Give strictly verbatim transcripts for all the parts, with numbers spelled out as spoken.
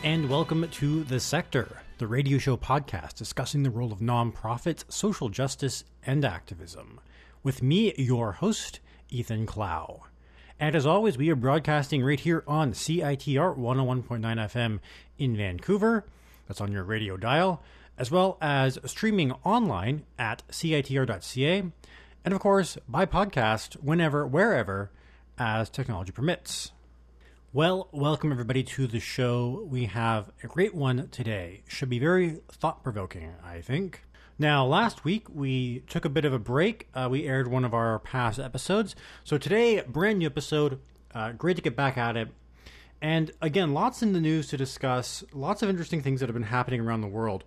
And welcome to The Sector, the radio show podcast discussing the role of nonprofits, social justice, and activism. With me, your host, Ethan Clow. And as always, we are broadcasting right here on C I T R one oh one point nine F M in Vancouver. That's on your radio dial, as well as streaming online at C I T R dot C A, and of course, by podcast whenever, wherever, as technology permits. Well, welcome everybody to the show. We have a great one today. Should be very thought-provoking, I think. Now, last week we took a bit of a break. Uh, we aired one of our past episodes. So today, brand new episode. Uh, great to get back at it. And again, lots in the news to discuss. Lots of interesting things that have been happening around the world.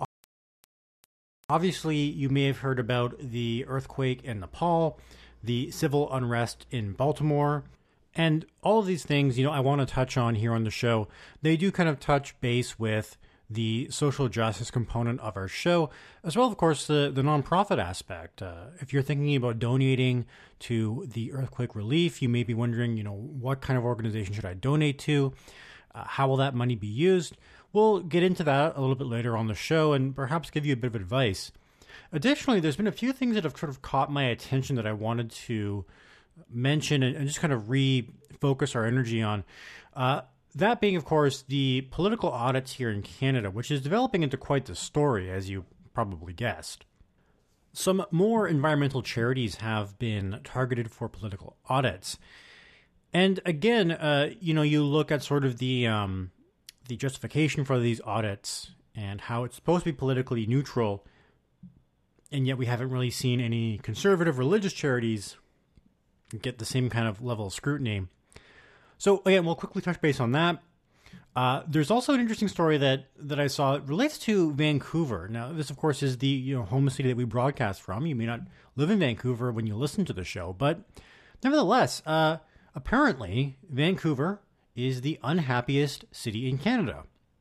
Obviously, you may have heard about the earthquake in Nepal, the civil unrest in Baltimore, and all of these things, you know, I want to touch on here on the show. They do kind of touch base with the social justice component of our show, as well, of course, the, the nonprofit aspect. Uh, if you're thinking about donating to the earthquake relief, you may be wondering, you know, what kind of organization should I donate to? Uh, how will that money be used? We'll get into that a little bit later on the show and perhaps give you a bit of advice. Additionally, there's been a few things that have sort of caught my attention that I wanted to mention and, and just kind of refocus our energy on. Uh, that being, of course, the political audits here in Canada, which is developing into quite the story, as you probably guessed. Some more environmental charities have been targeted for political audits. And again, uh, you know, you look at sort of the um, the justification for these audits and how it's supposed to be politically neutral, and yet we haven't really seen any conservative religious charities get the same kind of level of scrutiny. So again, we'll quickly touch base on that. Uh, there's also an interesting story that, that I saw. It relates to Vancouver. Now, this, of course, is the you know home city that we broadcast from. You may not live in Vancouver when you listen to the show, but nevertheless, uh, apparently, Vancouver is the unhappiest city in Canada.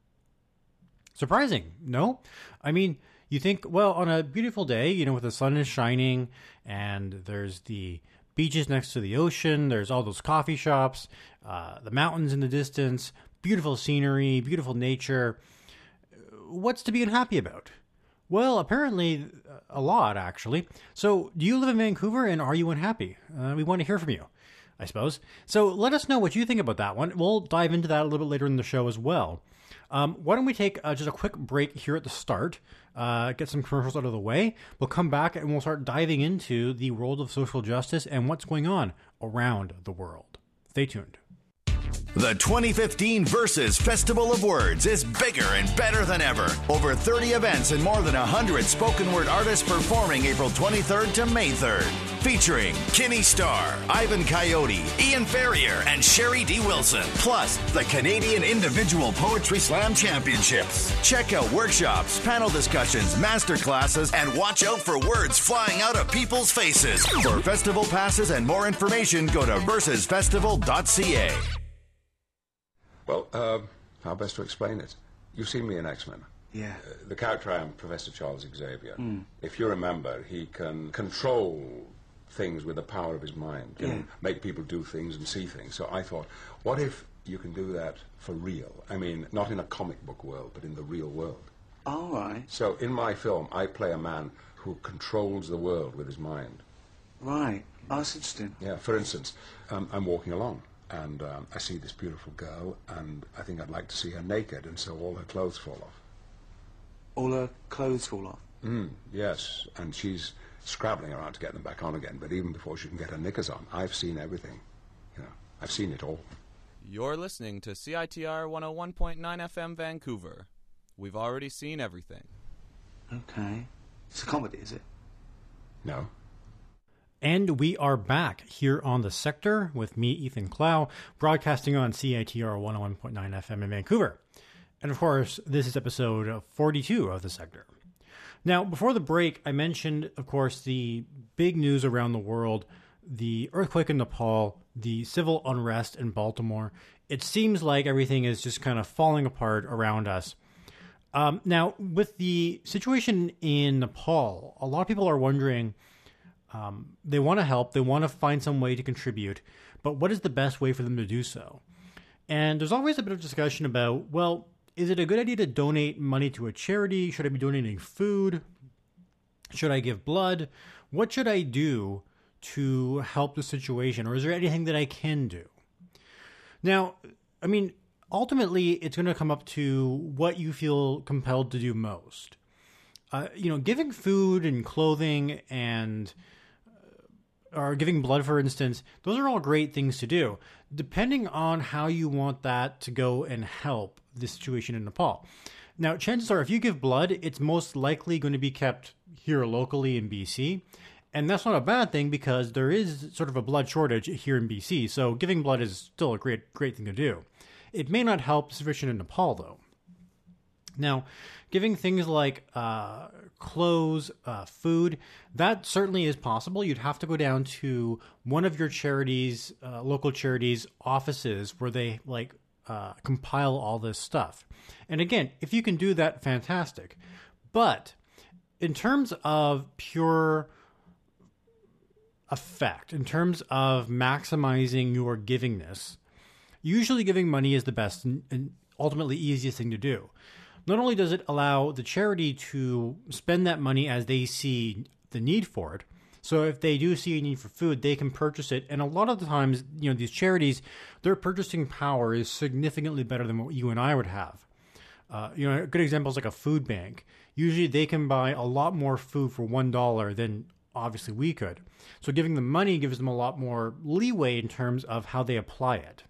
Surprising, no? I mean, you think, well, on a beautiful day, you know, with the sun is shining and there's the beaches next to the ocean, there's all those coffee shops, uh, the mountains in the distance, beautiful scenery, beautiful nature. What's to be unhappy about? Well, apparently a lot, actually. So, do you live in Vancouver and are you unhappy? Uh, we want to hear from you, I suppose. So, let us know what you think about that one. We'll dive into that a little bit later in the show as well. Um, why don't we take uh, just a quick break here at the start, uh, get some commercials out of the way. We'll come back and we'll start diving into the world of social justice and what's going on around the world. Stay tuned. The twenty fifteen Versus Festival of Words is bigger and better than ever. Over thirty events and more than one hundred spoken word artists performing April twenty-third to May third. Featuring Kinney Starr, Ivan Coyote, Ian Ferrier, and Sherry D. Wilson. Plus, the Canadian Individual Poetry Slam Championships. Check out workshops, panel discussions, master classes, and watch out for words flying out of people's faces. For festival passes and more information, go to versus festival dot c a. Well, uh, how best to explain it? You've seen me in X-Men. Yeah. Uh, the character I am, Professor Charles Xavier. Mm. If you remember, he can control things with the power of his mind, can yeah. make people do things and see things. So I thought, what if you can do that for real? I mean, not in a comic book world, but in the real world. All right. So in my film, I play a man who controls the world with his mind. Right. Oh, that's interesting. Yeah, for instance, um, I'm walking along. And um, I see this beautiful girl, and I think I'd like to see her naked, and so all her clothes fall off. All her clothes fall off? Mm, yes, and she's scrabbling around to get them back on again, but even before she can get her knickers on, I've seen everything. You know, I've seen it all. You're listening to C I T R one oh one point nine F M Vancouver. We've already seen everything. Okay. It's a comedy, is it? No. And we are back here on The Sector with me, Ethan Clow, broadcasting on C I T R one oh one point nine F M in Vancouver. And of course, this is episode forty-two of The Sector. Now, before the break, I mentioned, of course, the big news around the world, the earthquake in Nepal, the civil unrest in Baltimore. It seems like everything is just kind of falling apart around us. Um, now, with the situation in Nepal, a lot of people are wondering, um, they want to help, they want to find some way to contribute, but what is the best way for them to do so? And there's always a bit of discussion about, well, is it a good idea to donate money to a charity? Should I be donating food? Should I give blood? What should I do to help the situation? Or is there anything that I can do? Now, I mean, ultimately, it's going to come up to what you feel compelled to do most. Uh, you know, giving food and clothing and uh, or giving blood, for instance, those are all great things to do, depending on how you want that to go and help the situation in Nepal. Now, chances are, if you give blood, it's most likely going to be kept here locally in B C. And that's not a bad thing because there is sort of a blood shortage here in B C. So giving blood is still a great, great thing to do. It may not help the situation in Nepal, though. Now, giving things like uh, clothes, uh, food, that certainly is possible. You'd have to go down to one of your charities, uh, local charities' offices where they like uh, compile all this stuff. And again, if you can do that, fantastic. But in terms of pure effect, in terms of maximizing your givingness, usually giving money is the best and ultimately easiest thing to do. Not only does it allow the charity to spend that money as they see the need for it, so if they do see a need for food, they can purchase it. And a lot of the times, you know, these charities, their purchasing power is significantly better than what you and I would have. Uh, you know, a good example is like a food bank. Usually they can buy a lot more food for one dollar than obviously we could. So giving them money gives them a lot more leeway in terms of how they apply it.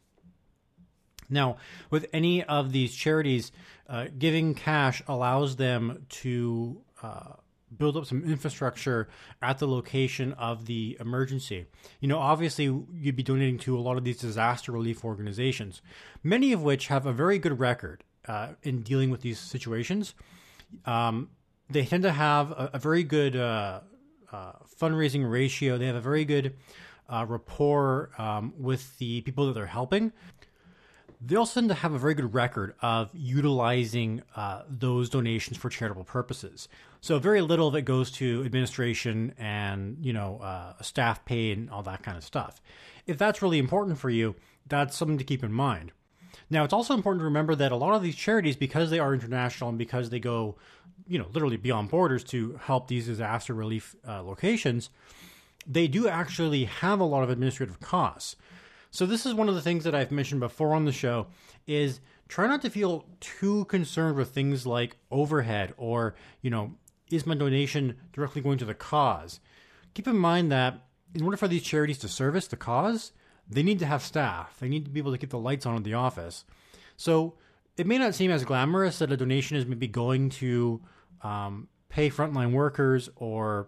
Now, with any of these charities, uh, giving cash allows them to uh, build up some infrastructure at the location of the emergency. You know, obviously, you'd be donating to a lot of these disaster relief organizations, many of which have a very good record uh, in dealing with these situations. Um, they tend to have a, a very good uh, uh, fundraising ratio. They have a very good uh, rapport um, with the people that they're helping. They also tend to have a very good record of utilizing uh, those donations for charitable purposes. So very little of it goes to administration and, you know, uh, staff pay and all that kind of stuff. If that's really important for you, that's something to keep in mind. Now, it's also important to remember that a lot of these charities, because they are international and because they go, you know, literally beyond borders to help these disaster relief uh, locations, they do actually have a lot of administrative costs. So this is one of the things that I've mentioned before on the show is try not to feel too concerned with things like overhead or, you know, is my donation directly going to the cause? Keep in mind that in order for these charities to service the cause, they need to have staff. They need to be able to keep the lights on in the office. So it may not seem as glamorous that a donation is maybe going to um, pay frontline workers or,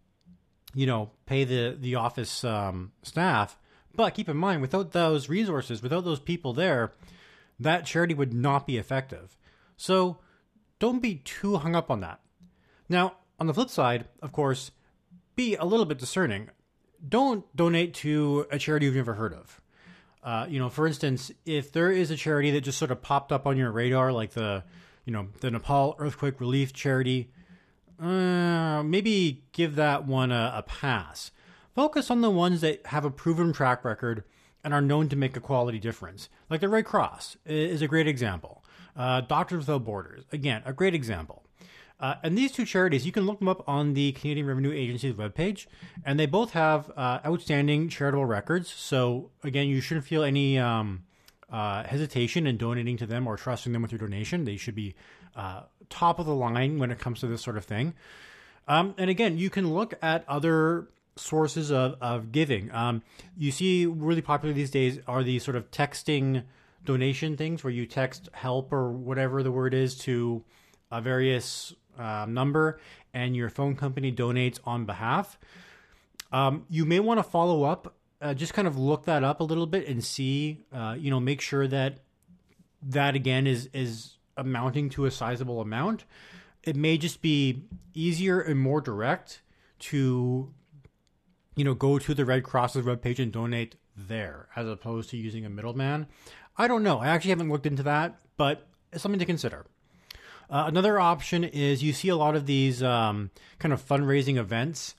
you know, pay the, the office um, staff. But keep in mind, without those resources, without those people there, that charity would not be effective. So don't be too hung up on that. Now, on the flip side, of course, be a little bit discerning. Don't donate to a charity you've never heard of. Uh, you know, for instance, if there is a charity that just sort of popped up on your radar, like the, you know, the Nepal Earthquake Relief Charity, uh, maybe give that one a, a pass. Focus on the ones that have a proven track record and are known to make a quality difference. Like the Red Cross is a great example. Uh, Doctors Without Borders, again, a great example. Uh, and these two charities, you can look them up on the Canadian Revenue Agency's webpage, and they both have uh, outstanding charitable records. So, again, you shouldn't feel any um, uh, hesitation in donating to them or trusting them with your donation. They should be uh, top of the line when it comes to this sort of thing. Um, and again, you can look at other sources of, of giving. Um, you see really popular these days are these sort of texting donation things where you text help or whatever the word is to a various uh, number and your phone company donates on behalf. Um, you may want to follow up, uh, just kind of look that up a little bit and see, uh, you know, make sure that that again is, is amounting to a sizable amount. It may just be easier and more direct to, you know, go to the Red Cross's webpage and donate there as opposed to using a middleman. I don't know. I actually haven't looked into that, but it's something to consider. Uh, another option is you see a lot of these um, kind of fundraising events.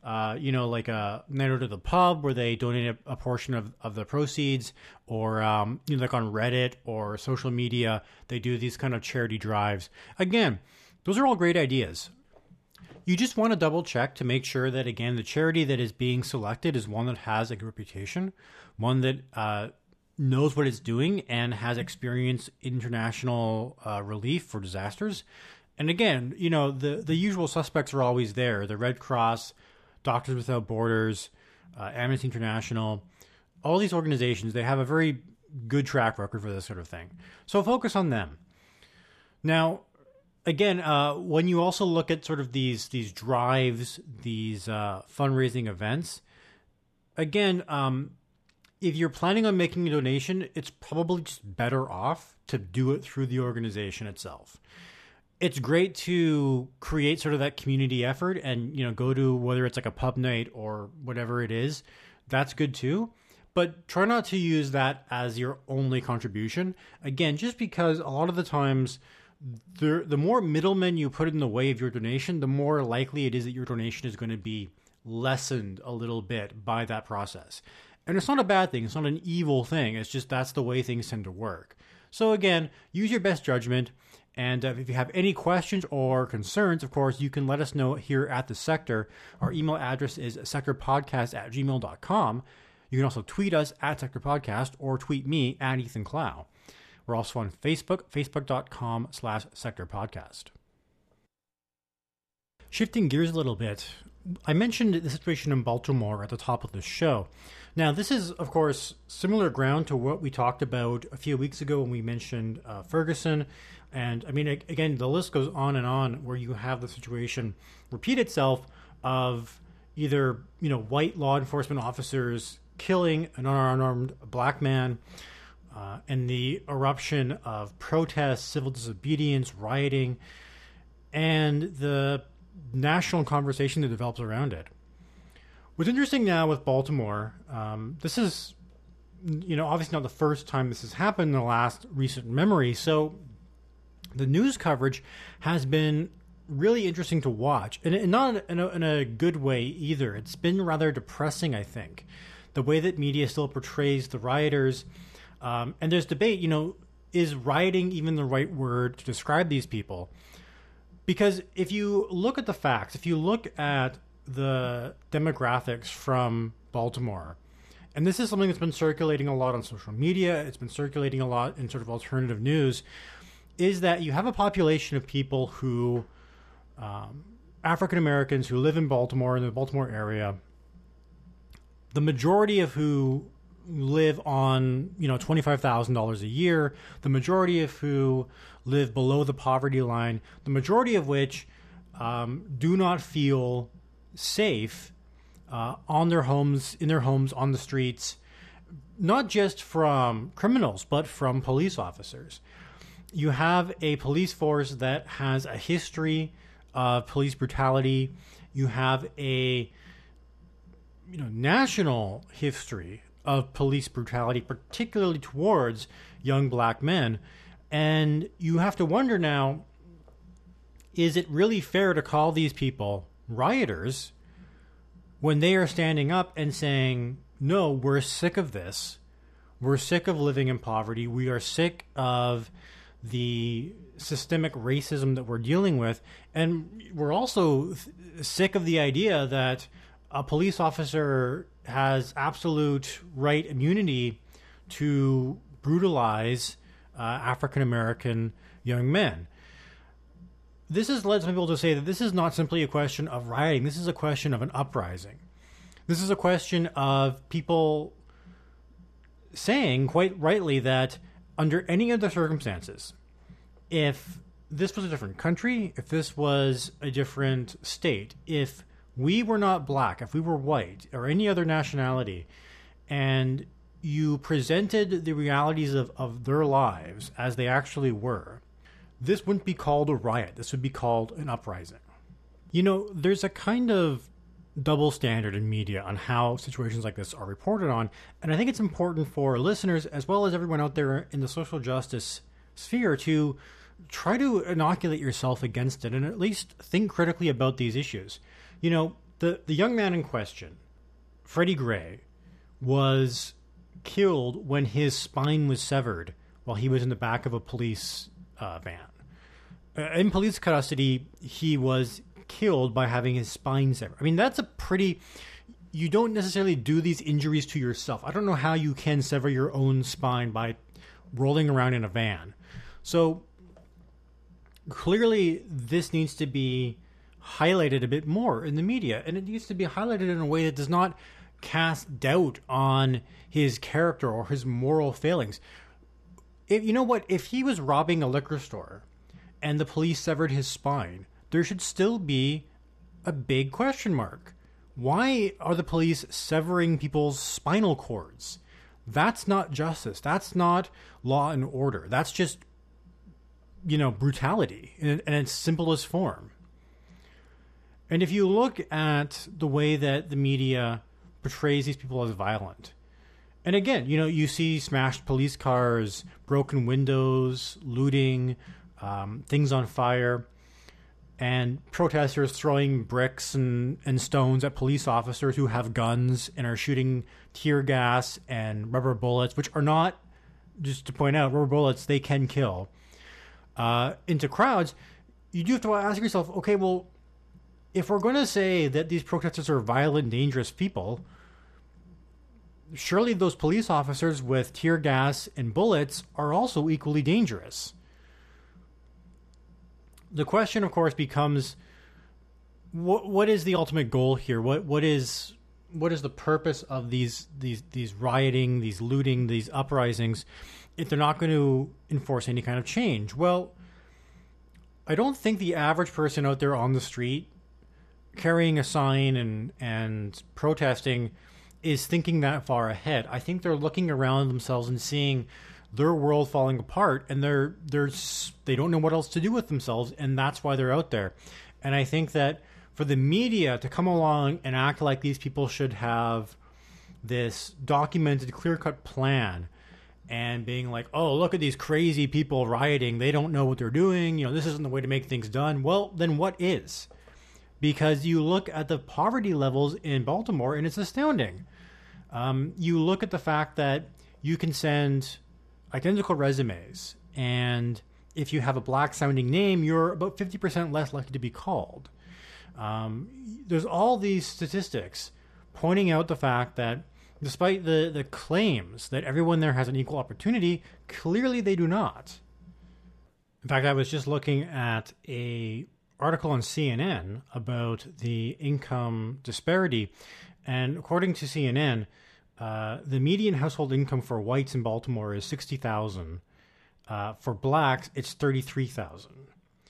uh, you know, like a night out at the pub where they donate a, a portion of, of the proceeds, or, um, you know, like on Reddit or social media, they do these kind of charity drives. Again, those are all great ideas. You just want to double check to make sure that, again, the charity that is being selected is one that has a good reputation, one that uh, knows what it's doing and has experienced international uh, relief for disasters. And again, you know, the, the usual suspects are always there. The Red Cross, Doctors Without Borders, uh, Amnesty International, all these organizations, they have a very good track record for this sort of thing. So focus on them. Now, again, uh, when you also look at sort of these these drives, these uh, fundraising events, again, um, if you're planning on making a donation, it's probably just better off to do it through the organization itself. It's great to create sort of that community effort and, you know, go to whether it's like a pub night or whatever it is. That's good too. But try not to use that as your only contribution. Again, just because a lot of the times the the more middlemen you put in the way of your donation, the more likely it is that your donation is going to be lessened a little bit by that process. And it's not a bad thing. It's not an evil thing. It's just that's the way things tend to work. So again, use your best judgment. And uh, if you have any questions or concerns, of course, you can let us know here at The Sector. Our email address is sectorpodcast at gmail dot com. You can also tweet us at sectorpodcast or tweet me at Ethan Clow. We're also on Facebook, facebook.com slash sectorpodcast. Shifting gears a little bit, I mentioned the situation in Baltimore at the top of the show. Now, this is, of course, similar ground to what we talked about a few weeks ago when we mentioned uh, Ferguson. And, I mean, again, the list goes on and on where you have the situation repeat itself of either, you know, white law enforcement officers killing an unarmed black man, uh, and the eruption of protests, civil disobedience, rioting, and the national conversation that develops around it. What's interesting now with Baltimore, um, this is, you know, obviously not the first time this has happened in the last recent memory, so the news coverage has been really interesting to watch, and, and not in a, in a good way either. It's been rather depressing, I think, the way that media still portrays the rioters. Um, and there's debate, you know, is rioting even the right word to describe these people? Because if you look at the facts, if you look at the demographics from Baltimore, and this is something that's been circulating a lot on social media, it's been circulating a lot in sort of alternative news, is that you have a population of people who, um, African Americans who live in Baltimore, in the Baltimore area, the majority of who live on, you know, twenty-five thousand dollars a year, the majority of who live below the poverty line, the majority of which um, do not feel safe uh, on their homes, in their homes, on the streets, not just from criminals, but from police officers. You have a police force that has a history of police brutality. You have a, you know, national history of police brutality, particularly towards young black men. And you have to wonder now, is it really fair to call these people rioters when they are standing up and saying, no, we're sick of this. We're sick of living in poverty. We are sick of the systemic racism that we're dealing with. And we're also th- sick of the idea that a police officer has absolute right immunity to brutalize uh, African-American young men. This has led some people to say that this is not simply a question of rioting. This is a question of an uprising. This is a question of people saying, quite rightly, that under any other circumstances, if this was a different country, if this was a different state, if we were not black, if we were white or any other nationality, and you presented the realities of, of their lives as they actually were, this wouldn't be called a riot. This would be called an uprising. You know, there's a kind of double standard in media on how situations like this are reported on, and I think it's important for listeners as well as everyone out there in the social justice sphere to try to inoculate yourself against it and at least think critically about these issues. You know, The, the young man in question, Freddie Gray, was killed when his spine was severed while he was in the back of a police uh, van. Uh, in police custody, he was killed by having his spine severed. I mean, that's a pretty... You don't necessarily do these injuries to yourself. I don't know how you can sever your own spine by rolling around in a van. So clearly this needs to be highlighted a bit more in the media, and it needs to be highlighted in a way that does not cast doubt on his character or his moral failings. If, you know what? If he was robbing a liquor store and the police severed his spine, there should still be a big question mark. Why are the police severing people's spinal cords? That's not justice. That's not law and order. That's just, you know, brutality in, in its simplest form. And if you look at the way that the media portrays these people as violent, and again, you know, you see smashed police cars, broken windows, looting, um, things on fire, and protesters throwing bricks and, and stones at police officers who have guns and are shooting tear gas and rubber bullets, which are not, just to point out, rubber bullets, they can kill, uh, into crowds. You do have to ask yourself, okay, well, if we're going to say that these protesters are violent, dangerous people, surely those police officers with tear gas and bullets are also equally dangerous. The question, of course, becomes, what what is the ultimate goal here? What what is what is the purpose of these these these rioting, these looting, these uprisings, if they're not going to enforce any kind of change? Well, I don't think the average person out there on the street carrying a sign and and protesting is thinking that far ahead. I think they're looking around themselves and seeing their world falling apart, and they're they're they don't know what else to do with themselves, and that's why they're out there. And I think that for the media to come along and act like these people should have this documented, clear-cut plan, and being like, oh, look at these crazy people rioting, they don't know what they're doing, you know, this isn't the way to make things done. Well, then what is? Because you look at the poverty levels in Baltimore, and it's astounding. Um, you look at the fact that you can send identical resumes, and if you have a black-sounding name, you're about fifty percent less likely to be called. Um, there's all these statistics pointing out the fact that despite the, the claims that everyone there has an equal opportunity, clearly they do not. In fact, I was just looking at a article on C N N about the income disparity, and according to C N N, uh, the median household income for whites in Baltimore is sixty thousand dollars. Uh, for blacks, it's thirty-three thousand dollars.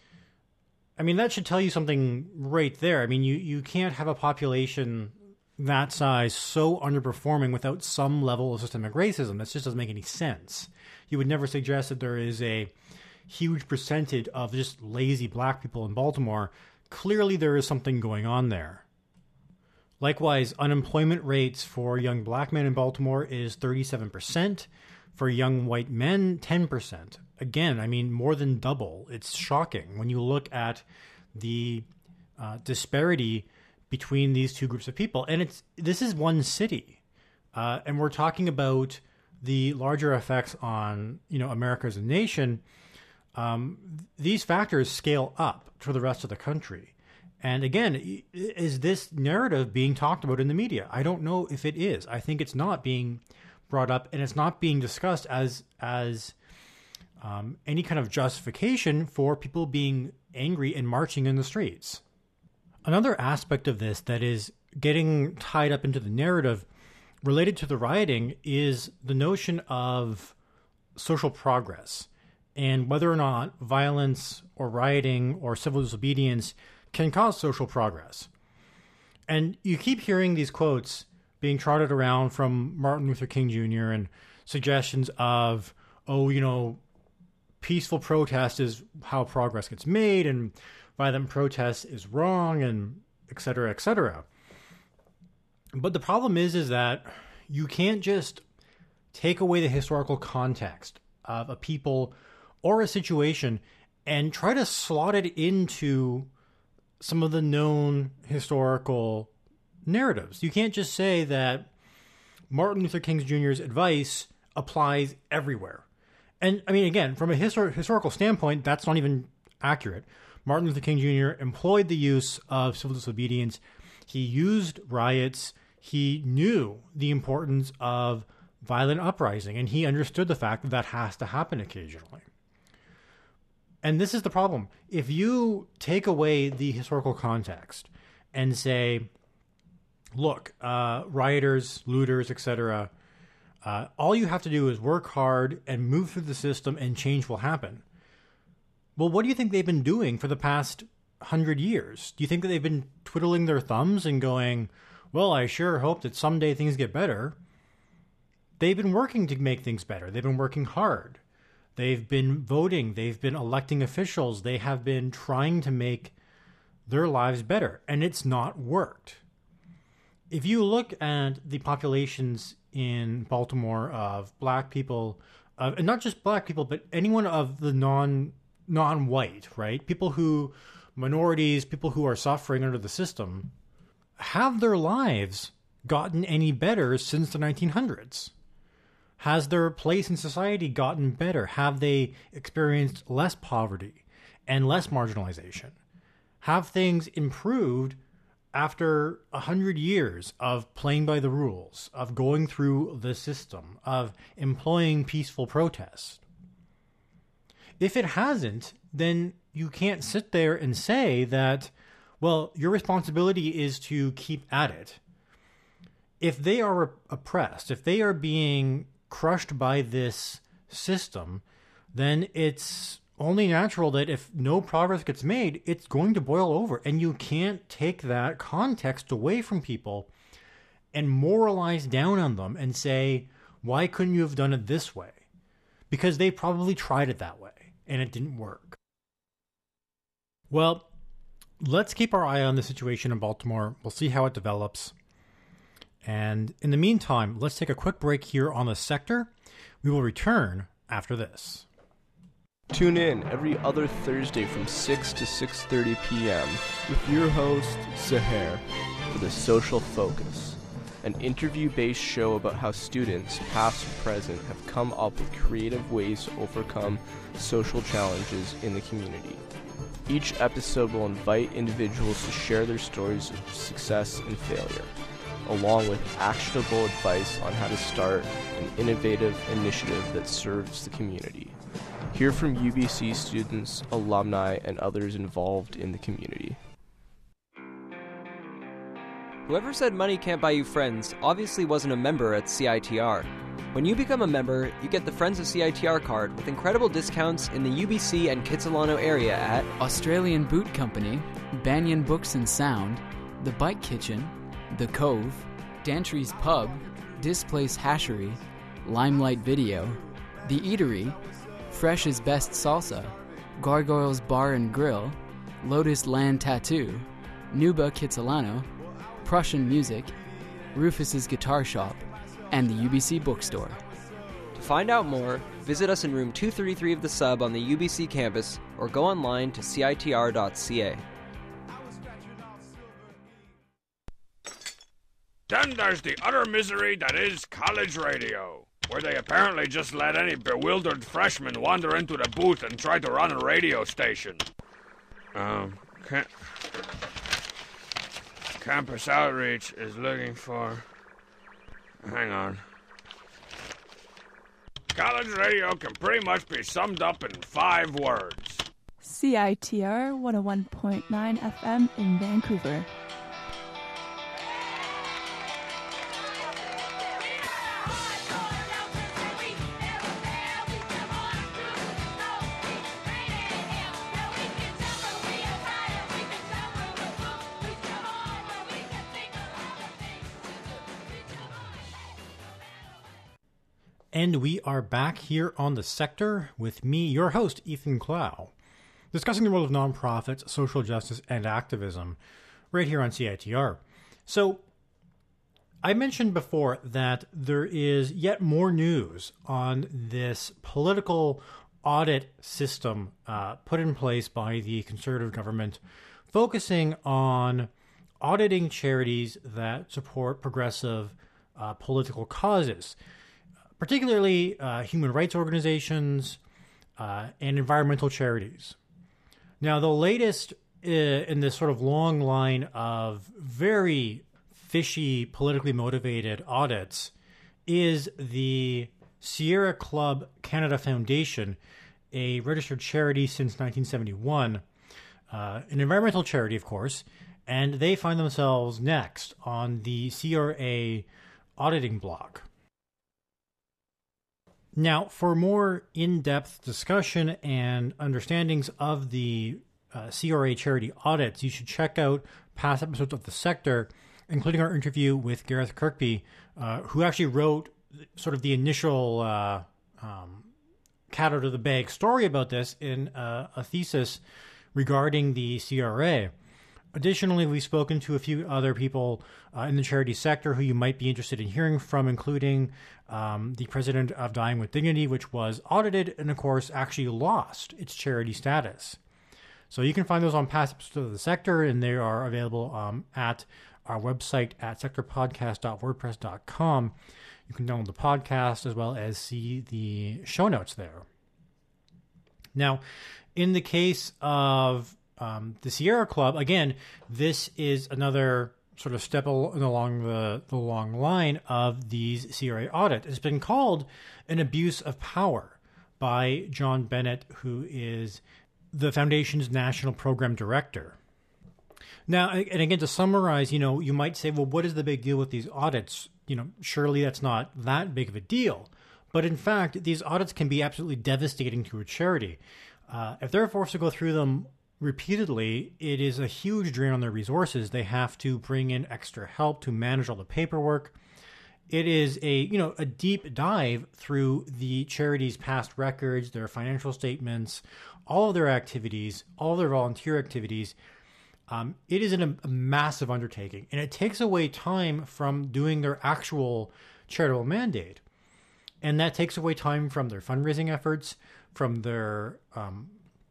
I mean, that should tell you something right there. I mean, you, you can't have a population that size so underperforming without some level of systemic racism. That just doesn't make any sense. You would never suggest that there is a huge percentage of just lazy black people in Baltimore. Clearly, there is something going on there. Likewise, unemployment rates for young black men in Baltimore is thirty-seven percent. For young white men, ten percent. Again, I mean, more than double. It's shocking when you look at the uh, disparity between these two groups of people. And it's this is one city. Uh, and we're talking about the larger effects on, you know, America as a nation. Um, these factors scale up to the rest of the country. And again, is this narrative being talked about in the media? I don't know if it is. I think it's not being brought up, and it's not being discussed as as um, any kind of justification for people being angry and marching in the streets. Another aspect of this that is getting tied up into the narrative related to the rioting is the notion of social progress and whether or not violence or rioting or civil disobedience can cause social progress. And you keep hearing these quotes being trotted around from Martin Luther King Junior and suggestions of, oh, you know, peaceful protest is how progress gets made and violent protest is wrong, and et cetera, et cetera. But the problem is, is that you can't just take away the historical context of a people or a situation and try to slot it into some of the known historical narratives. You can't just say that Martin Luther King Junior's advice applies everywhere. And I mean, again, from a histor- historical standpoint, that's not even accurate. Martin Luther King Junior employed the use of civil disobedience. He used riots. He knew the importance of violent uprising, and he understood the fact that that has to happen occasionally. And this is the problem. If you take away the historical context and say, look, uh, rioters, looters, et cetera, uh, all you have to do is work hard and move through the system and change will happen. Well, what do you think they've been doing for the past hundred years? Do you think that they've been twiddling their thumbs and going, well, I sure hope that someday things get better? They've been working to make things better. They've been working hard. They've been voting. They've been electing officials. They have been trying to make their lives better, and it's not worked. If you look at the populations in Baltimore of black people, uh, and not just black people, but anyone of the non, non-white, right? People who, minorities, people who are suffering under the system, have their lives gotten any better since the nineteen hundreds? Has their place in society gotten better? Have they experienced less poverty and less marginalization? Have things improved after a hundred years of playing by the rules, of going through the system, of employing peaceful protest? If it hasn't, then you can't sit there and say that, well, your responsibility is to keep at it. If they are oppressed, if they are being crushed by this system, then it's only natural that if no progress gets made, it's going to boil over. And you can't take that context away from people and moralize down on them and say, why couldn't you have done it this way? Because they probably tried it that way and it didn't work. Well, let's keep our eye on the situation in Baltimore. We'll see how it develops. And in the meantime, let's take a quick break here on The Sector. We will return after this. Tune in every other Thursday from six to six thirty p.m. with your host, Zaher, for The Social Focus, an interview-based show about how students, past and present, have come up with creative ways to overcome social challenges in the community. Each episode will invite individuals to share their stories of success and failure, along with actionable advice on how to start an innovative initiative that serves the community. Hear from U B C students, alumni, and others involved in the community. Whoever said money can't buy you friends obviously wasn't a member at C I T R. When you become a member, you get the Friends of C I T R card with incredible discounts in the U B C and Kitsilano area at Australian Boot Company, Banyan Books and Sound, The Bike Kitchen, The Cove, Dantry's Pub, Displace Hashery, Limelight Video, The Eatery, Fresh is Best Salsa, Gargoyles Bar and Grill, Lotus Land Tattoo, Nuba Kitsilano, Prussian Music, Rufus's Guitar Shop, and the U B C Bookstore. To find out more, visit us in room two thirty-three of the Sub on the U B C campus or go online to C I T R dot C A. Then there's the utter misery that is college radio, where they apparently just let any bewildered freshman wander into the booth and try to run a radio station. Um, ca- Campus Outreach is looking for... Hang on. College radio can pretty much be summed up in five words. C I T R one oh one point nine F M in Vancouver. And we are back here on The Sector with me, your host, Ethan Clow, discussing the world of nonprofits, social justice, and activism right here on C I T R. So, I mentioned before that there is yet more news on this political audit system uh, put in place by the Conservative government, focusing on auditing charities that support progressive uh, political causes, particularly uh, human rights organizations uh, and environmental charities. Now, the latest uh, in this sort of long line of very fishy, politically motivated audits is the Sierra Club Canada Foundation, a registered charity since nineteen seventy-one, uh, an environmental charity, of course, and they find themselves next on the C R A auditing block. Now, for more in-depth discussion and understandings of the uh, C R A charity audits, you should check out past episodes of The Sector, including our interview with Gareth Kirkby, uh, who actually wrote sort of the initial uh, um, cat out of the bag story about this in uh, a thesis regarding the C R A. Additionally, we've spoken to a few other people uh, in the charity sector who you might be interested in hearing from, including um, the president of Dying with Dignity, which was audited and, of course, actually lost its charity status. So you can find those on past episodes of The Sector, and they are available um, at our website at sector podcast dot wordpress dot com. You can download the podcast as well as see the show notes there. Now, in the case of um, the Sierra Club, again, this is another sort of step along the, the long line of these C R A audits. It's been called an abuse of power by John Bennett, who is the foundation's national program director. Now, and again, to summarize, you know, you might say, well, what is the big deal with these audits? You know, surely that's not that big of a deal. But in fact, these audits can be absolutely devastating to a charity. Uh, if they're forced to go through them repeatedly, it is a huge drain on their resources. They have to bring in extra help to manage all the paperwork. It is a, you know, a deep dive through the charity's past records, their financial statements, all of their activities, all of their volunteer activities. Um, it is an, a massive undertaking, and it takes away time from doing their actual charitable mandate. And that takes away time from their fundraising efforts, from their um,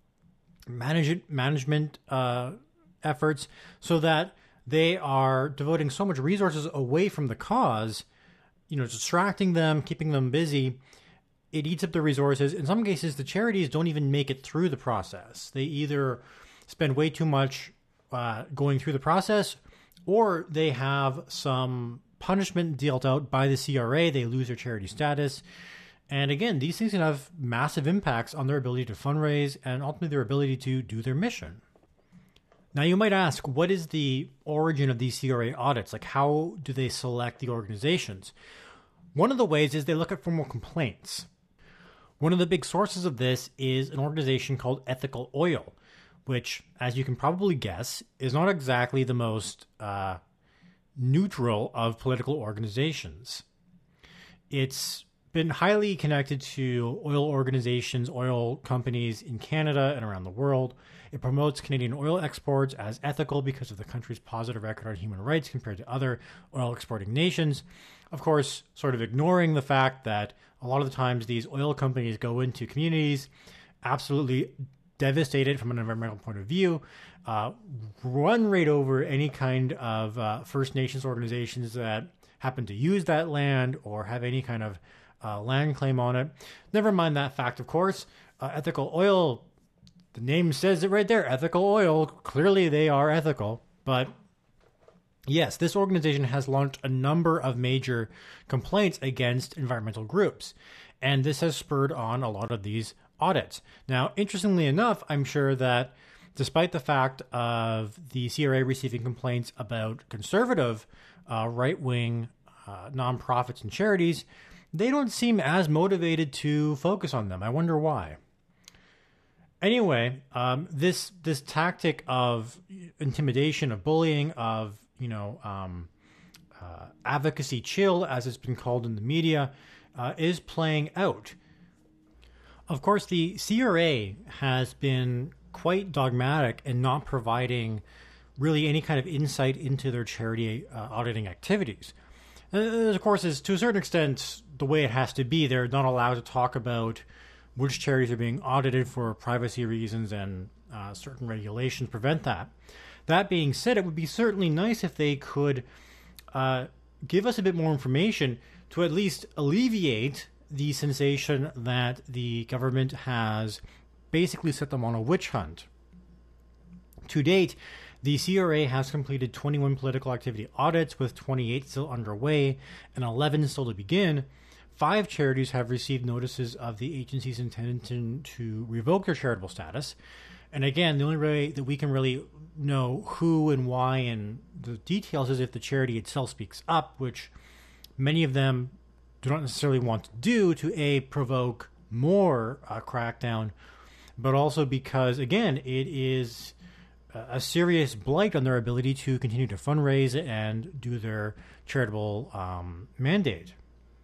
manage- management uh, efforts, so that they are devoting so much resources away from the cause, you know, distracting them, keeping them busy. It eats up their resources. In some cases, the charities don't even make it through the process. They either spend way too much Uh, going through the process, or they have some punishment dealt out by the C R A. They lose their charity status. And again, these things can have massive impacts on their ability to fundraise and ultimately their ability to do their mission. Now, you might ask, what is the origin of these C R A audits? Like, how do they select the organizations? One of the ways is they look at formal complaints. One of the big sources of this is an organization called Ethical Oil, which, as you can probably guess, is not exactly the most uh, neutral of political organizations. It's been highly connected to oil organizations, oil companies in Canada and around the world. It promotes Canadian oil exports as ethical because of the country's positive record on human rights compared to other oil exporting nations. Of course, sort of ignoring the fact that a lot of the times these oil companies go into communities absolutely devastated from an environmental point of view, uh, run right over any kind of uh, First Nations organizations that happen to use that land or have any kind of uh, land claim on it. Never mind that fact, of course. Uh, ethical Oil, the name says it right there, Ethical Oil. Clearly they are ethical. But yes, this organization has launched a number of major complaints against environmental groups. And this has spurred on a lot of these audits. Now, interestingly enough, I'm sure that despite the fact of the C R A receiving complaints about conservative, uh, right-wing uh, nonprofits and charities, they don't seem as motivated to focus on them. I wonder why. Anyway, um, this this tactic of intimidation, of bullying, of you know um, uh, advocacy chill, as it's been called in the media, uh, is playing out. Of course, the C R A has been quite dogmatic in not providing really any kind of insight into their charity uh, auditing activities. Uh, of course, is to a certain extent the way it has to be. They're not allowed to talk about which charities are being audited for privacy reasons, and uh, certain regulations prevent that. That being said, it would be certainly nice if they could uh, give us a bit more information to at least alleviate the sensation that the government has basically set them on a witch hunt. To date, the C R A has completed twenty-one political activity audits, with twenty-eight still underway and eleven still to begin. Five charities have received notices of the agency's intention to revoke their charitable status. And again, the only way that we can really know who and why and the details is if the charity itself speaks up, which many of them do not necessarily want to do to, A, provoke more uh, crackdown, but also because, again, it is a serious blight on their ability to continue to fundraise and do their charitable um, mandate.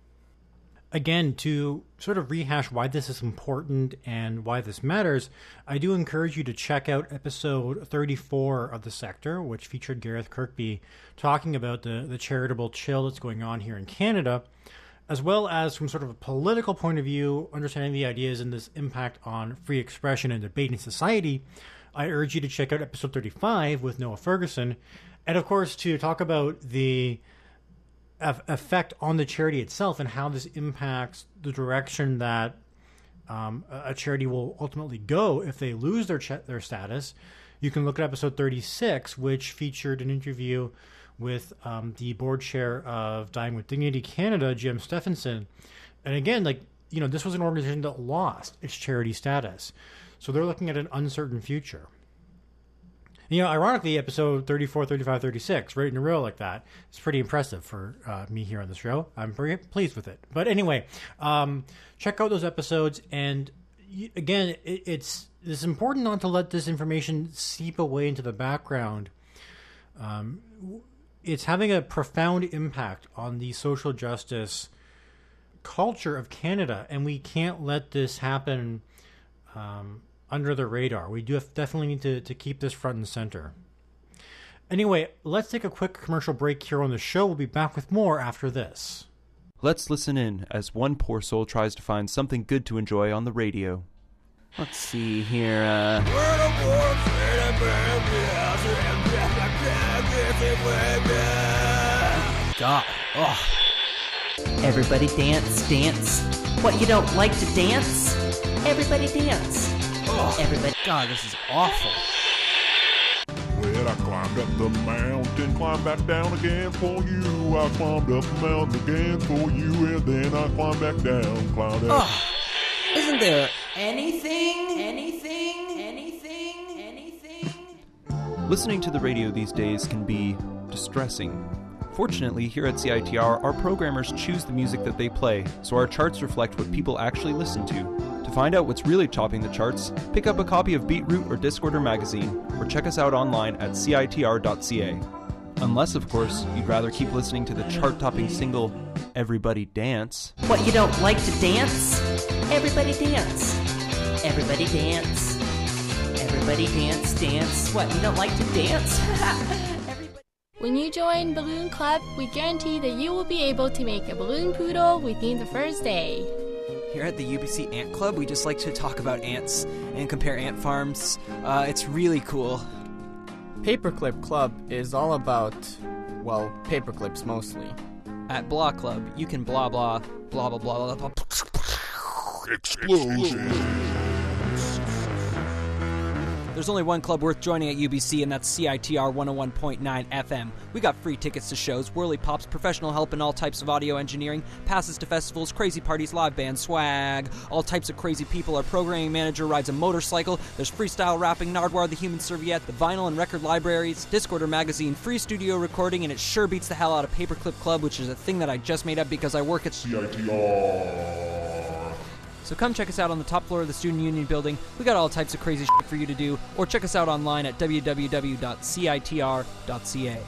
Again, to sort of rehash why this is important and why this matters, I do encourage you to check out episode thirty-four of The Sector, which featured Gareth Kirkby talking about the, the charitable chill that's going on here in Canada, as well as from sort of a political point of view, understanding the ideas and this impact on free expression and debate in society. I urge you to check out episode thirty-five with Noah Ferguson, and of course to talk about the effect on the charity itself and how this impacts the direction that um, a charity will ultimately go if they lose their ch- their status. You can look at episode thirty-six, which featured an interview with um, the board chair of Dying with Dignity Canada, Jim Stephenson. And again, like, you know, this was an organization that lost its charity status. So they're looking at an uncertain future. You know, ironically, episode thirty-four, thirty-five, thirty-six, right in a row like that, it's pretty impressive for uh, me here on the show. I'm very pleased with it. But anyway, um, check out those episodes. And y- again, it, it's it's important not to let this information seep away into the background. Um, it's having a profound impact on the social justice culture of Canada, and we can't let this happen um under the radar. We do have, definitely need to, to keep this front and center. Anyway, let's take a quick commercial break here on the show. We'll be back with more after this. Let's listen in as one poor soul tries to find something good to enjoy on the radio. Let's see here, uh... God. Oh. Everybody dance, dance. What, you don't like to dance? Everybody dance. Oh, Everybody. God, this is awful. Well, I climbed up the mountain, climbed back down again for you. I climbed up the mountain again for you, and then I climbed back down, climbed up. Oh, isn't there anything, anything, anything, anything? Listening to the radio these days can be distressing. Fortunately, here at C I T R, our programmers choose the music that they play, so our charts reflect what people actually listen to. To find out what's really topping the charts, pick up a copy of Beatroot or Discorder magazine, or check us out online at C I T R dot C A. Unless, of course, you'd rather keep listening to the chart-topping single, Everybody Dance. What, you don't like to dance? Everybody dance. Everybody dance. Everybody dance, dance. What, you don't like to dance? When you join Balloon Club, we guarantee that you will be able to make a balloon poodle within the first day. Here at the U B C Ant Club, we just like to talk about ants and compare ant farms. Uh, it's really cool. Paperclip Club is all about, well, paperclips mostly. At Blah Club, you can blah blah, blah blah blah blah blah. Explosions! There's only one club worth joining at U B C, and that's C I T R one oh one point nine F M. We got free tickets to shows, whirly pops, professional help in all types of audio engineering, passes to festivals, crazy parties, live band, swag, all types of crazy people. Our programming manager rides a motorcycle. There's freestyle rapping, Nardwar the Human Serviette, the vinyl and record libraries, Discorder magazine, free studio recording, and it sure beats the hell out of Paperclip Club, which is a thing that I just made up because I work at C I T R. So come check us out on the top floor of the Student Union building. We got all types of crazy shit for you to do, or check us out online at w w w dot C I T R dot C A.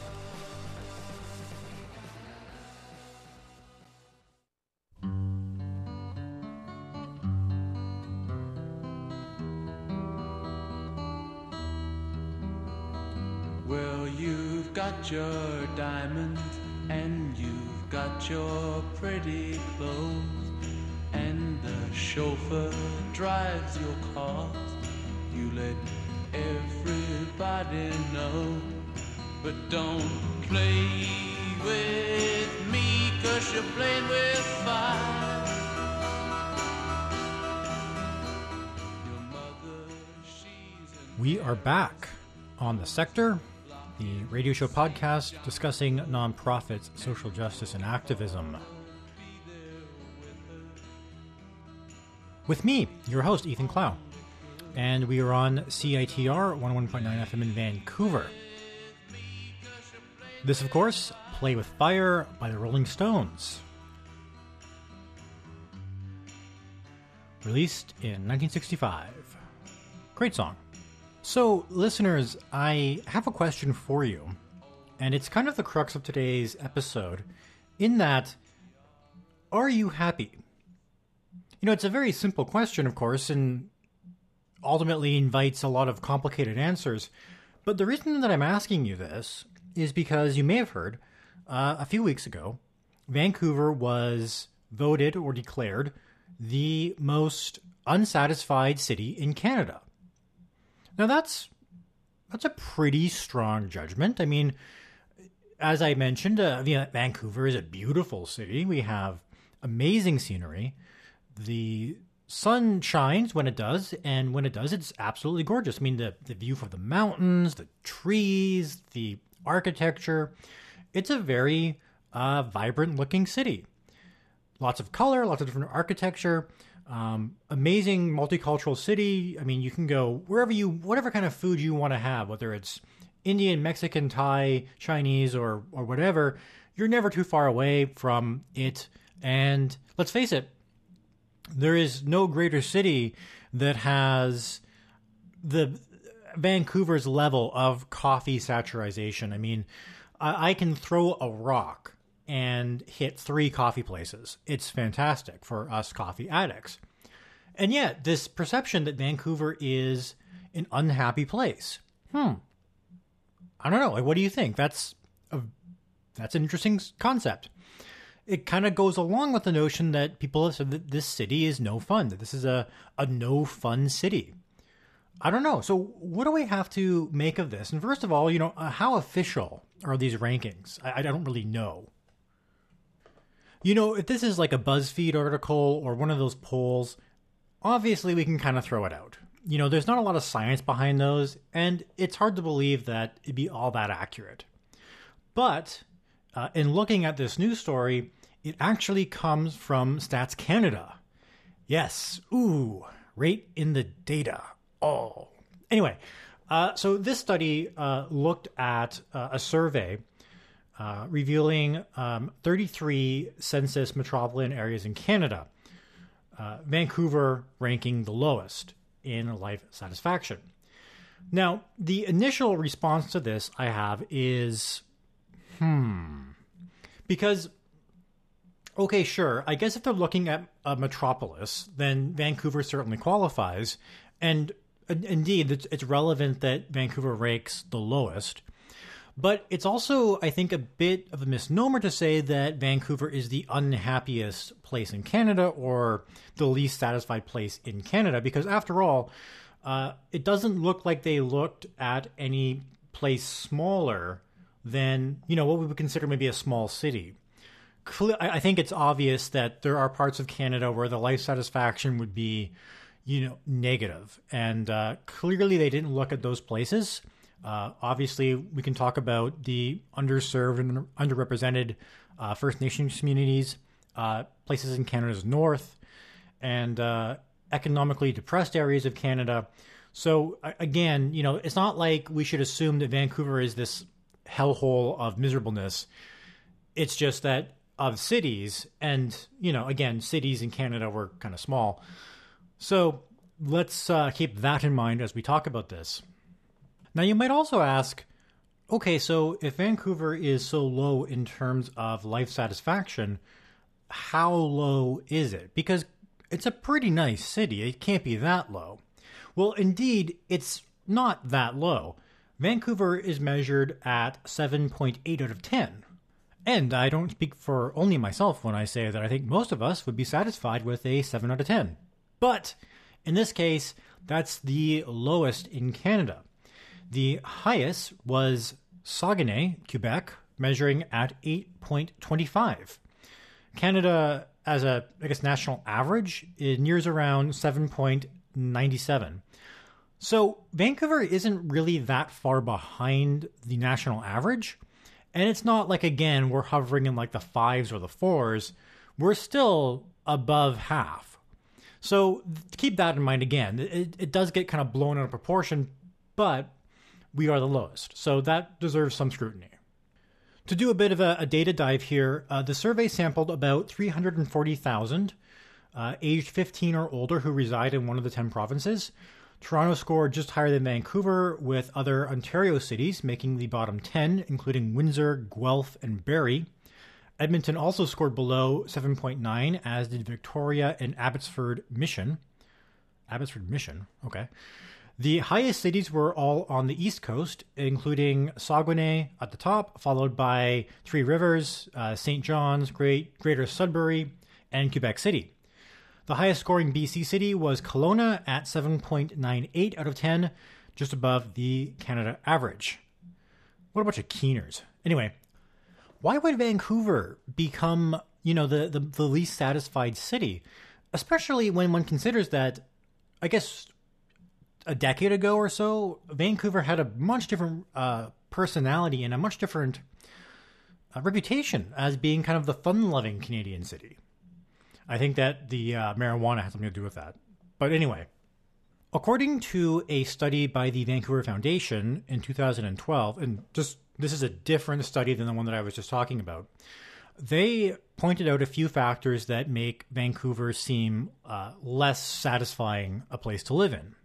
Well, you've got your diamonds and you've got your pretty clothes, and the chauffeur drives your car. You let everybody know. But don't play with me, 'cause you're playing with fire. Your mother, she's in... We are back on The Sector, the radio show podcast discussing nonprofits, social justice, and activism. With me, your host, Ethan Clow. And we are on C I T R one oh one point nine F M in Vancouver. This, of course, Play with Fire by the Rolling Stones. Released in nineteen sixty-five. Great song. So, listeners, I have a question for you, and it's kind of the crux of today's episode, in that, are you happy? You know, it's a very simple question, of course, and ultimately invites a lot of complicated answers, but the reason that I'm asking you this is because you may have heard, uh, a few weeks ago, Vancouver was voted or declared the most unsatisfied city in Canada. Now, that's that's a pretty strong judgment. I mean, as I mentioned, uh, Vancouver is a beautiful city. We have amazing scenery. The sun shines when it does, and when it does, it's absolutely gorgeous. I mean, the, the view from the mountains, the trees, the architecture. It's a very uh, vibrant-looking city. Lots of color, lots of different architecture. Um, amazing multicultural city. I mean, you can go wherever you, whatever kind of food you want to have, whether it's Indian, Mexican, Thai, Chinese, or or whatever. You're never too far away from it. And let's face it, there is no greater city that has the Vancouver's level of coffee saturation. I mean, I, I can throw a rock and hit three coffee places. It's fantastic for us coffee addicts. And yet, this perception that Vancouver is an unhappy place. Hmm. I don't know. Like, what do you think? That's a, that's an interesting concept. It kind of goes along with the notion that people have said that this city is no fun, that this is a, a no fun city. I don't know. So what do we have to make of this? And first of all, you know, uh, how official are these rankings? I, I don't really know. You know, if this is like a BuzzFeed article or one of those polls, obviously we can kind of throw it out. You know, there's not a lot of science behind those, and it's hard to believe that it'd be all that accurate. But uh, in looking at this news story, it actually comes from Stats Canada. Yes, ooh, right in the data. Oh. Anyway, uh, so this study uh, looked at uh, a survey Uh, revealing um, thirty-three census metropolitan areas in Canada, uh, Vancouver ranking the lowest in life satisfaction. Now, the initial response to this I have is, hmm, because, okay, sure, I guess if they're looking at a metropolis, then Vancouver certainly qualifies, and uh, indeed, it's, it's relevant that Vancouver ranks the lowest. But it's also, I think, a bit of a misnomer to say that Vancouver is the unhappiest place in Canada or the least satisfied place in Canada, because after all, uh, it doesn't look like they looked at any place smaller than, you know, what we would consider maybe a small city. I think it's obvious that there are parts of Canada where the life satisfaction would be, you know, negative. And uh, clearly they didn't look at those places. Uh, obviously, we can talk about the underserved and underrepresented uh, First Nations communities, uh, places in Canada's north, and uh, economically depressed areas of Canada. So, again, you know, it's not like we should assume that Vancouver is this hellhole of miserableness. It's just that of cities, and, you know, again, cities in Canada were kind of small. So let's uh, keep that in mind as we talk about this. Now, you might also ask, okay, so if Vancouver is so low in terms of life satisfaction, how low is it? Because it's a pretty nice city. It can't be that low. Well, indeed, it's not that low. Vancouver is measured at seven point eight out of ten. And I don't speak for only myself when I say that I think most of us would be satisfied with a seven out of ten. But in this case, That's the lowest in Canada. The highest was Saguenay, Quebec, measuring at eight point two five. Canada, as a, I guess, national average, it nears around seven point nine seven. So Vancouver isn't really that far behind the national average. And it's not like, again, we're hovering in like the fives or the fours. We're still above half. So keep that in mind again. It, it does get kind of blown out of proportion, but we are the lowest. So that deserves some scrutiny. To do a bit of a, a data dive here, uh, the survey sampled about three hundred forty thousand uh, aged fifteen or older who reside in one of the ten provinces. Toronto scored just higher than Vancouver, with other Ontario cities making the bottom ten, including Windsor, Guelph, and Barrie. Edmonton also scored below seven point nine, as did Victoria and Abbotsford Mission. Abbotsford Mission, okay. The highest cities were all on the East Coast, including Saguenay at the top, followed by Three Rivers, uh, Saint John's, Great, Greater Sudbury, and Quebec City. The highest scoring B C city was Kelowna at seven point nine eight out of ten, just above the Canada average. What a bunch of keeners. Anyway, why would Vancouver become, you know, the, the, the least satisfied city? Especially when one considers that, I guess, a decade ago or so, Vancouver had a much different uh, personality and a much different uh, reputation as being kind of the fun-loving Canadian city. I think that the uh, marijuana has something to do with that. But anyway, according to a study by the Vancouver Foundation in two thousand twelve, and just this is a different study than the one that I was just talking about, they pointed out a few factors that make Vancouver seem uh, less satisfying a place to live in.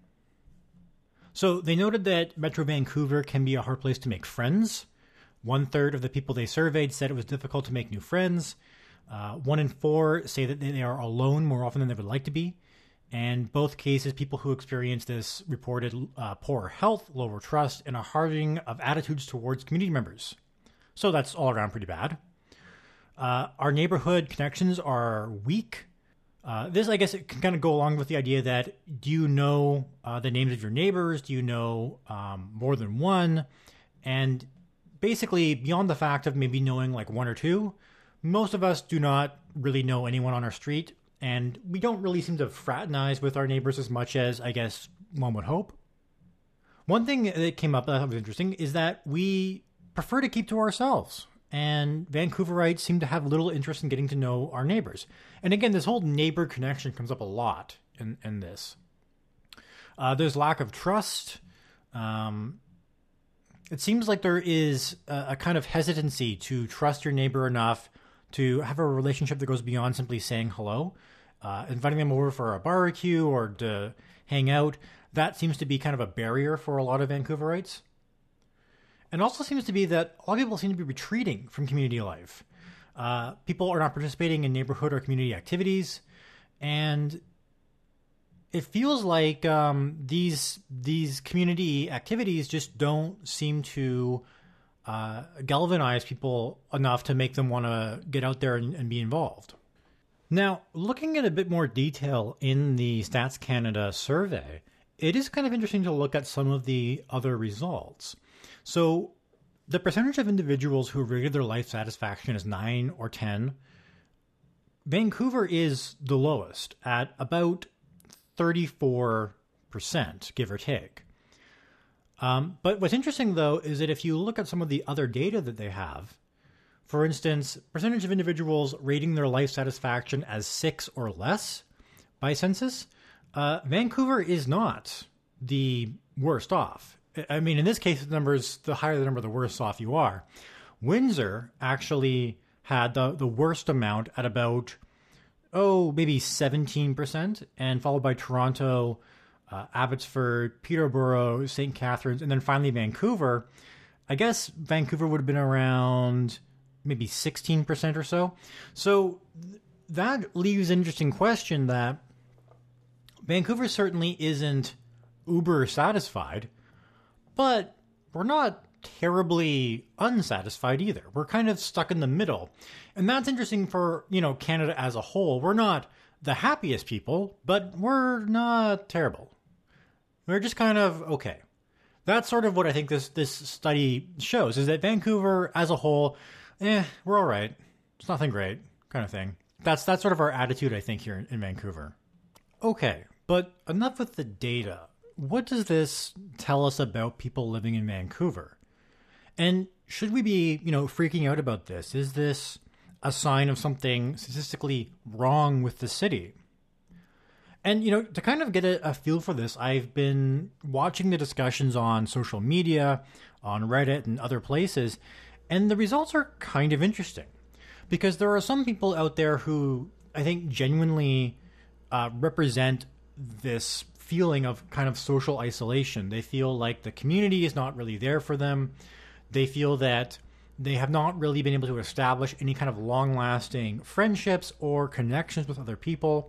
So they noted that Metro Vancouver can be a hard place to make friends. One third of the people they surveyed said it was difficult to make new friends. Uh, one in four say that they are alone more often than they would like to be. And both cases, people who experienced this reported uh, poor health, lower trust, and a hardening of attitudes towards community members. So that's all around pretty bad. Uh, our neighborhood connections are weak. Uh, this, I guess, it can kind of go along with the idea that, do you know uh, the names of your neighbors? Do you know um, more than one? And basically, beyond the fact of maybe knowing like one or two, most of us do not really know anyone on our street, and we don't really seem to fraternize with our neighbors as much as, I guess, one would hope. One thing that came up that I thought was interesting is that we prefer to keep to ourselves. And Vancouverites seem to have little interest in getting to know our neighbors. And again, this whole neighbor connection comes up a lot in, in this. Uh, there's lack of trust. Um, it seems like there is a, a kind of hesitancy to trust your neighbor enough to have a relationship that goes beyond simply saying hello. Uh, inviting them over for a barbecue or to hang out, that seems to be kind of a barrier for a lot of Vancouverites. And also seems to be that a lot of people seem to be retreating from community life. Uh, people are not participating in neighborhood or community activities, and it feels like um, these these community activities just don't seem to uh, galvanize people enough to make them want to get out there and, and be involved. Now, looking at a bit more detail in the Stats Canada survey, it is kind of interesting to look at some of the other results. So the percentage of individuals who rated their life satisfaction as nine or ten, Vancouver is the lowest at about thirty-four percent, give or take. Um, but what's interesting, though, is that if you look at some of the other data that they have, for instance, percentage of individuals rating their life satisfaction as six or less by census, uh, Vancouver is not the worst off. I mean, in this case, the numbers, the higher the number, the worse off you are. Windsor actually had the, the worst amount at about, oh, maybe seventeen percent, and followed by Toronto, uh, Abbotsford, Peterborough, Saint Catharines, and then finally Vancouver. I guess Vancouver would have been around maybe sixteen percent or so. So th- that leaves an interesting question that Vancouver certainly isn't uber satisfied, but we're not terribly unsatisfied either. We're kind of stuck in the middle. And that's interesting for, you know, Canada as a whole. We're not the happiest people, but we're not terrible. We're just kind of okay. That's sort of what I think this this study shows, is that Vancouver as a whole, eh, we're all right. It's nothing great, kind of thing. That's that's sort of our attitude, I think, here in, in Vancouver. Okay, but enough with the data. What does this tell us about people living in Vancouver? And should we be, you know, freaking out about this? Is this a sign of something statistically wrong with the city? And, you know, to kind of get a, a feel for this, I've been watching the discussions on social media, on Reddit and other places, and the results are kind of interesting. Because there are some people out there who I think genuinely uh, represent this feeling of kind of social isolation. They feel like the community is not really there for them. They feel that they have not really been able to establish any kind of long-lasting friendships or connections with other people.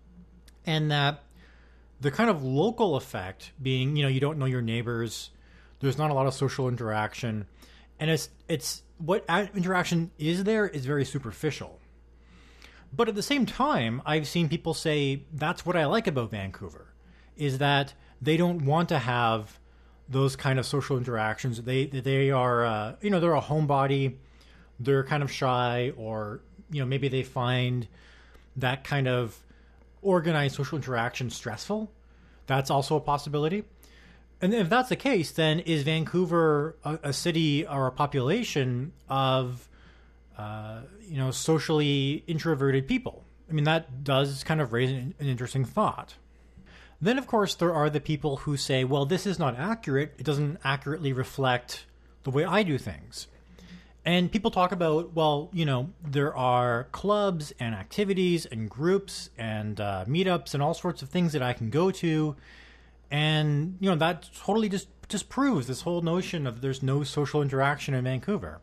And that the kind of local effect being, you know, you don't know your neighbors, there's not a lot of social interaction, and it's it's what interaction is there is very superficial. But at the same time, I've seen people say that's what I like about Vancouver, is that they don't want to have those kind of social interactions. They they are, uh, you know, they're a homebody, they're kind of shy, or, you know, maybe they find that kind of organized social interaction stressful. That's also a possibility. And if that's the case, then is Vancouver a, a city or a population of, uh, you know, socially introverted people? I mean, that does kind of raise an, an interesting thought. Then, of course, there are the people who say, well, this is not accurate. It doesn't accurately reflect the way I do things. And people talk about, well, you know, there are clubs and activities and groups and uh, meetups and all sorts of things that I can go to. And, you know, that totally just, just proves this whole notion of there's no social interaction in Vancouver.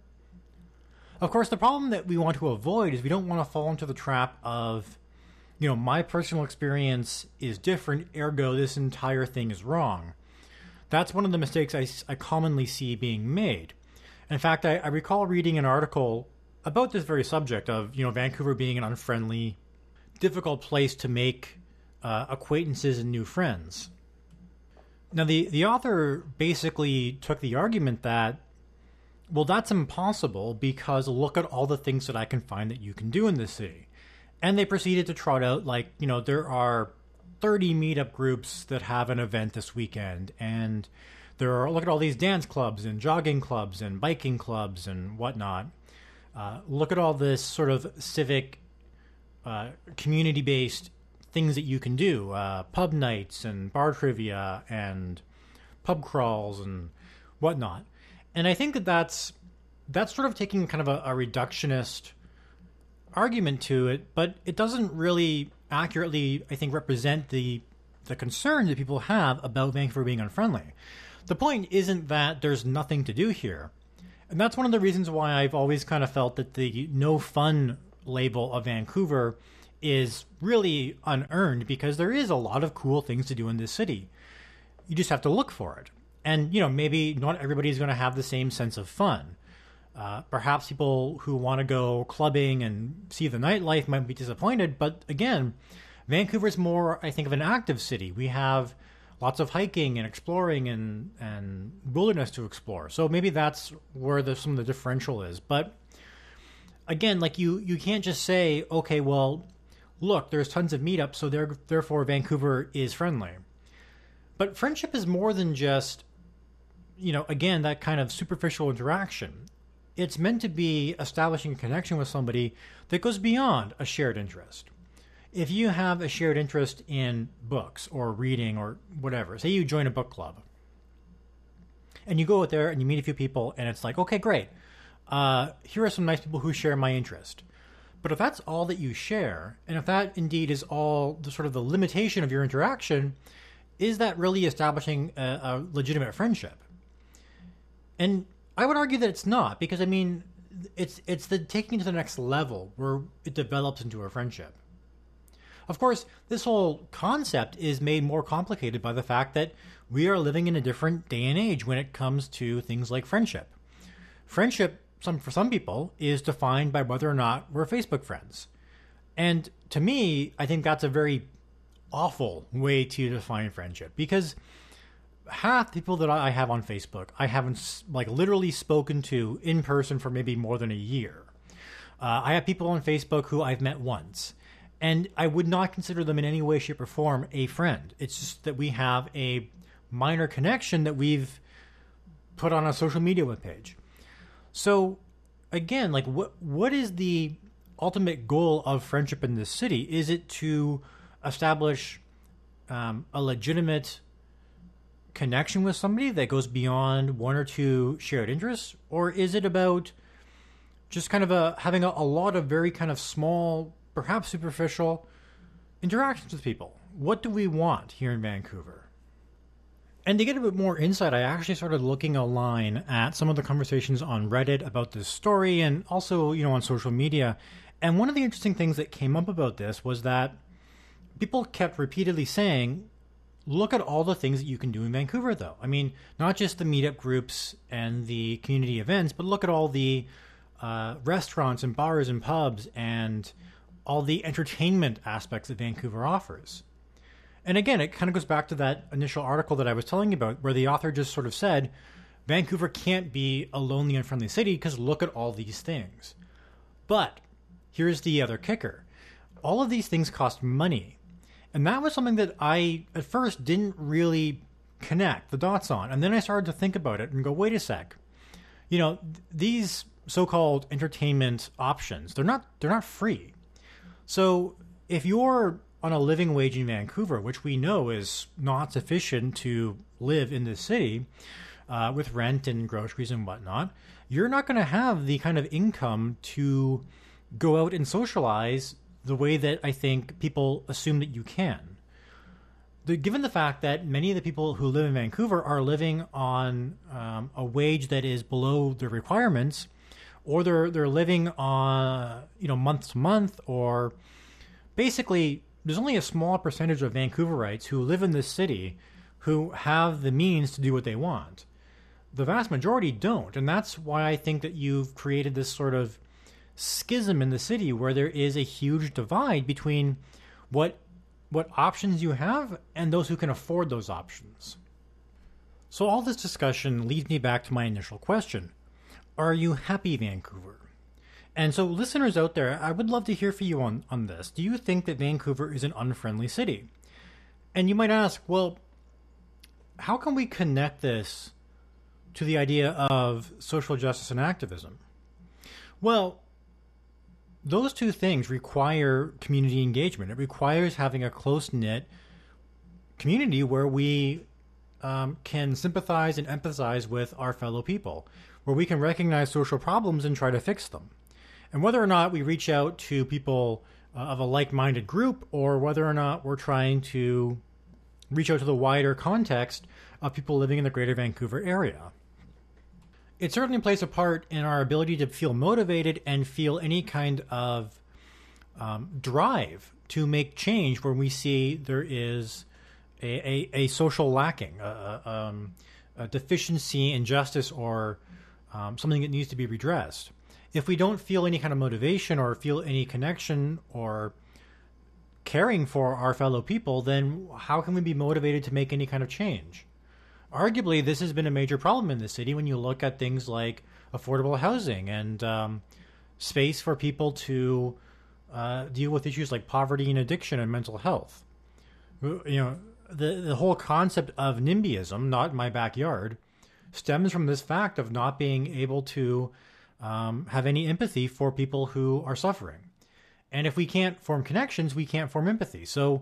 Of course, the problem that we want to avoid is we don't want to fall into the trap of, you know, my personal experience is different, ergo this entire thing is wrong. That's one of the mistakes I, I commonly see being made. In fact, I, I recall reading an article about this very subject of, you know, Vancouver being an unfriendly, difficult place to make uh, acquaintances and new friends. Now, the, the author basically took the argument that, well, that's impossible because look at all the things that I can find that you can do in this city. And they proceeded to trot out, like, you know, there are thirty meetup groups that have an event this weekend, and there are, look at all these dance clubs and jogging clubs and biking clubs and whatnot. Uh, look at all this sort of civic, uh, community-based things that you can do. Uh, pub nights and bar trivia and pub crawls and whatnot. And I think that that's, that's sort of taking kind of a, a reductionist argument to it, but it doesn't really accurately, I think, represent the the concern that people have about Vancouver being unfriendly. The point isn't that there's nothing to do here. And that's one of the reasons why I've always kind of felt that the no fun label of Vancouver is really unearned, because there is a lot of cool things to do in this city. You just have to look for it. And, you know, maybe not everybody's going to have the same sense of fun. Uh, perhaps people who want to go clubbing and see the nightlife might be disappointed. But again, Vancouver's more, I think, of an active city. We have lots of hiking and exploring and, and wilderness to explore. So maybe that's where the, some of the differential is. But again, like you, you can't just say, okay, well, look, there's tons of meetups, so there, therefore Vancouver is friendly. But friendship is more than just, you know, again, that kind of superficial interaction. It's meant to be establishing a connection with somebody that goes beyond a shared interest. If you have a shared interest in books or reading or whatever, say you join a book club, and you go out there and you meet a few people, and it's like, okay, great. Uh, here are some nice people who share my interest. But if that's all that you share, and if that indeed is all the sort of the limitation of your interaction, is that really establishing a, a legitimate friendship? And I would argue that it's not, because I mean, it's it's the taking it to the next level where it develops into a friendship. Of course, this whole concept is made more complicated by the fact that we are living in a different day and age when it comes to things like friendship. Friendship, some for some people, is defined by whether or not we're Facebook friends. And to me, I think that's a very awful way to define friendship, because half the people that I have on Facebook, I haven't like literally spoken to in person for maybe more than a year. Uh, I have people on Facebook who I've met once, and I would not consider them in any way, shape, or form a friend. It's just that we have a minor connection that we've put on a social media webpage. So, again, like what what is the ultimate goal of friendship in this city? Is it to establish um, a legitimate connection with somebody that goes beyond one or two shared interests, or is it about just kind of a having a, a lot of very kind of small, perhaps superficial interactions with people? What do we want here in Vancouver? And to get a bit more insight, I actually started looking online at some of the conversations on Reddit about this story, and also, you know, on social media. And one of the interesting things that came up about this was that people kept repeatedly saying, look at all the things that you can do in Vancouver, though. I mean, not just the meetup groups and the community events, but look at all the uh, restaurants and bars and pubs and all the entertainment aspects that Vancouver offers. And again, it kind of goes back to that initial article that I was telling you about, where the author just sort of said, Vancouver can't be a lonely, unfriendly city because look at all these things. But here's the other kicker. All of these things cost money. And that was something that I, at first, didn't really connect the dots on. And then I started to think about it and go, wait a sec. You know, th- these so-called entertainment options, they're not they're not free. So if you're on a living wage in Vancouver, which we know is not sufficient to live in this city, uh, with rent and groceries and whatnot, you're not going to have the kind of income to go out and socialize the way that I think people assume that you can. The, given the fact that many of the people who live in Vancouver are living on um, a wage that is below the requirements, or they're they're living on, you know, month to month, or basically there's only a small percentage of Vancouverites who live in this city who have the means to do what they want. The vast majority don't, and that's why I think that you've created this sort of schism in the city where there is a huge divide between what what options you have and those who can afford those options. So all this discussion leads me back to my initial question. Are you happy, Vancouver? And so listeners out there, I would love to hear from you on, on this. Do you think that Vancouver is an unfriendly city? And you might ask, well, how can we connect this to the idea of social justice and activism? Well, those two things require community engagement. It requires having a close-knit community where we um, can sympathize and empathize with our fellow people, where we can recognize social problems and try to fix them. And whether or not we reach out to people uh, of a like-minded group, or whether or not we're trying to reach out to the wider context of people living in the greater Vancouver area. It certainly plays a part in our ability to feel motivated and feel any kind of um, drive to make change when we see there is a, a, a social lacking, a, a, um, a deficiency in justice, or um, something that needs to be redressed. If we don't feel any kind of motivation or feel any connection or caring for our fellow people, then how can we be motivated to make any kind of change? Arguably, this has been a major problem in the city when you look at things like affordable housing and um, space for people to uh, deal with issues like poverty and addiction and mental health. You know, the, the whole concept of NIMBYism, not in my backyard, stems from this fact of not being able to um, have any empathy for people who are suffering. And if we can't form connections, we can't form empathy. So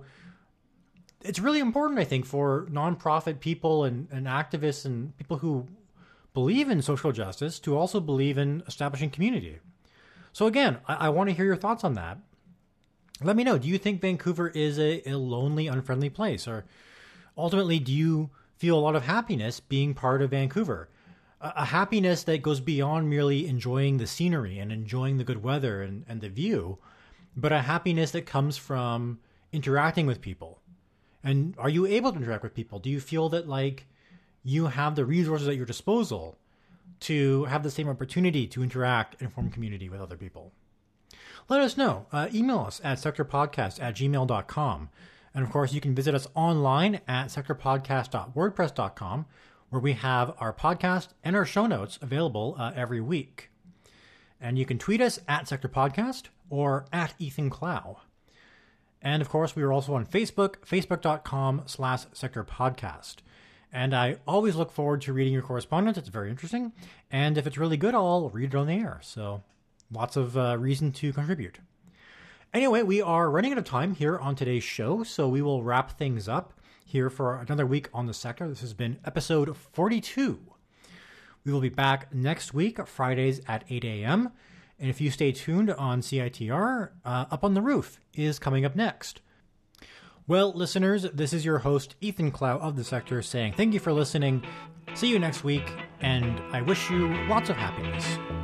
it's really important, I think, for nonprofit people and, and activists and people who believe in social justice to also believe in establishing community. So again, I, I want to hear your thoughts on that. Let me know, do you think Vancouver is a, a lonely, unfriendly place? Or ultimately, do you feel a lot of happiness being part of Vancouver? A, a happiness that goes beyond merely enjoying the scenery and enjoying the good weather and, and the view, but a happiness that comes from interacting with people. And are you able to interact with people? Do you feel that, like, you have the resources at your disposal to have the same opportunity to interact and form community with other people? Let us know. Uh, email us at sectorpodcast at gmail dot com. And of course, you can visit us online at sector podcast dot wordpress dot com, where we have our podcast and our show notes available uh, every week. And you can tweet us at Sector Podcast or at Ethan Clow. And of course, we are also on Facebook, facebook.com slash Sector Podcast. And I always look forward to reading your correspondence. It's very interesting. And if it's really good, I'll read it on the air. So lots of uh, reason to contribute. Anyway, we are running out of time here on today's show, so we will wrap things up here for another week on the Sector. This has been episode forty-two. We will be back next week, Fridays at eight a.m. And if you stay tuned on C I T R, uh, Up on the Roof is coming up next. Well, listeners, this is your host, Ethan Clow of the Sector, saying thank you for listening. See you next week, and I wish you lots of happiness.